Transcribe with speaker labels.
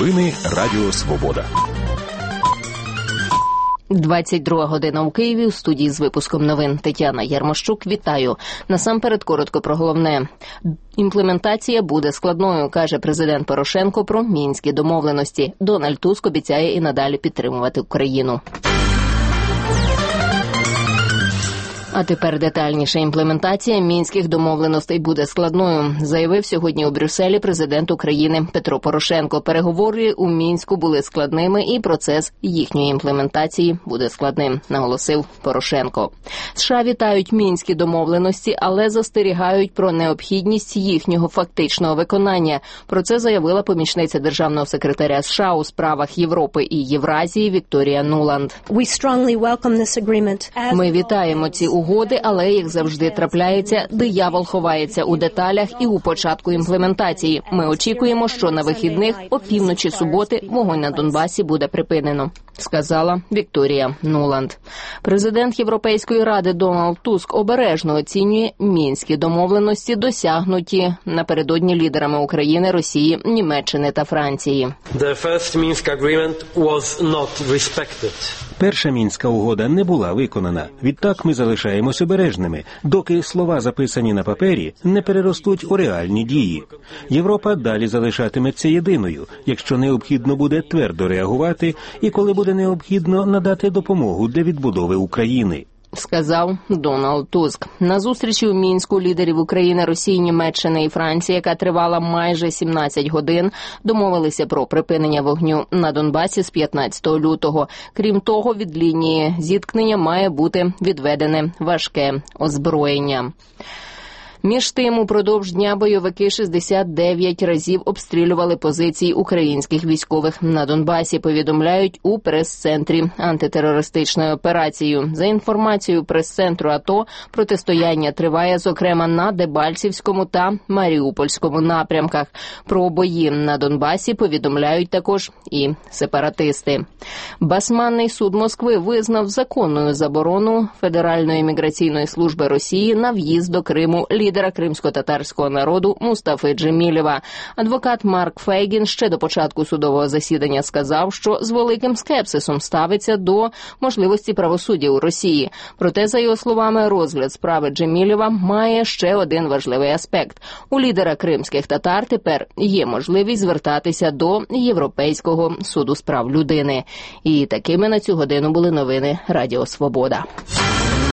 Speaker 1: Новини Радіо Свобода.
Speaker 2: 22 година у Києві. У студії з випуском новин Тетяна Ярмощук. Вітаю. Насамперед коротко про головне. Імплементація буде складною, каже президент Порошенко про мінські домовленості. Дональд Туск обіцяє і надалі підтримувати Україну. А тепер детальніше. Імплементація мінських домовленостей буде складною, заявив сьогодні у Брюсселі президент України Петро Порошенко. Переговори у Мінську були складними і процес їхньої імплементації буде складним, наголосив Порошенко. США вітають мінські домовленості, але застерігають про необхідність їхнього фактичного виконання. Про це заявила помічниця державного секретаря США у справах Європи і Євразії Вікторія Нуланд. Ми вітаємо ці угоди, але, як завжди трапляється, диявол ховається у деталях і у початку імплементації. Ми очікуємо, що на вихідних опівночі суботи вогонь на Донбасі буде припинено, сказала Вікторія Нуланд. Президент Європейської ради Дональд Туск обережно оцінює мінські домовленості, досягнуті напередодні лідерами України, Росії, Німеччини та Франції.
Speaker 3: Перша мінська угода не була виконана. Відтак ми залишаємось обережними, доки слова, записані на папері, не переростуть у реальні дії. Європа далі залишатиметься єдиною, якщо необхідно буде твердо реагувати і коли буде необхідно надати допомогу для відбудови України,
Speaker 2: сказав Дональд Туск. На зустрічі у Мінську лідерів України, Росії, Німеччини і Франції, яка тривала майже 17 годин, домовилися про припинення вогню на Донбасі з 15 лютого. Крім того, від лінії зіткнення має бути відведене важке озброєння. Між тим, упродовж дня бойовики 69 разів обстрілювали позиції українських військових на Донбасі, повідомляють у прес-центрі антитерористичної операції. За інформацією прес-центру АТО, протистояння триває, зокрема, на Дебальцівському та Маріупольському напрямках. Про бої на Донбасі повідомляють також і сепаратисти. Басманний суд Москви визнав законною заборону Федеральної міграційної служби Росії на в'їзд до Криму лідера кримсько-татарського народу Мустафи Джемілєва. Адвокат Марк Фейгін ще до початку судового засідання сказав, що з великим скепсисом ставиться до можливості правосуддя у Росії. Проте, за його словами, розгляд справи Джемілєва має ще один важливий аспект. У лідера кримських татар тепер є можливість звертатися до Європейського суду з прав людини. І такими на цю годину були новини Радіо Свобода.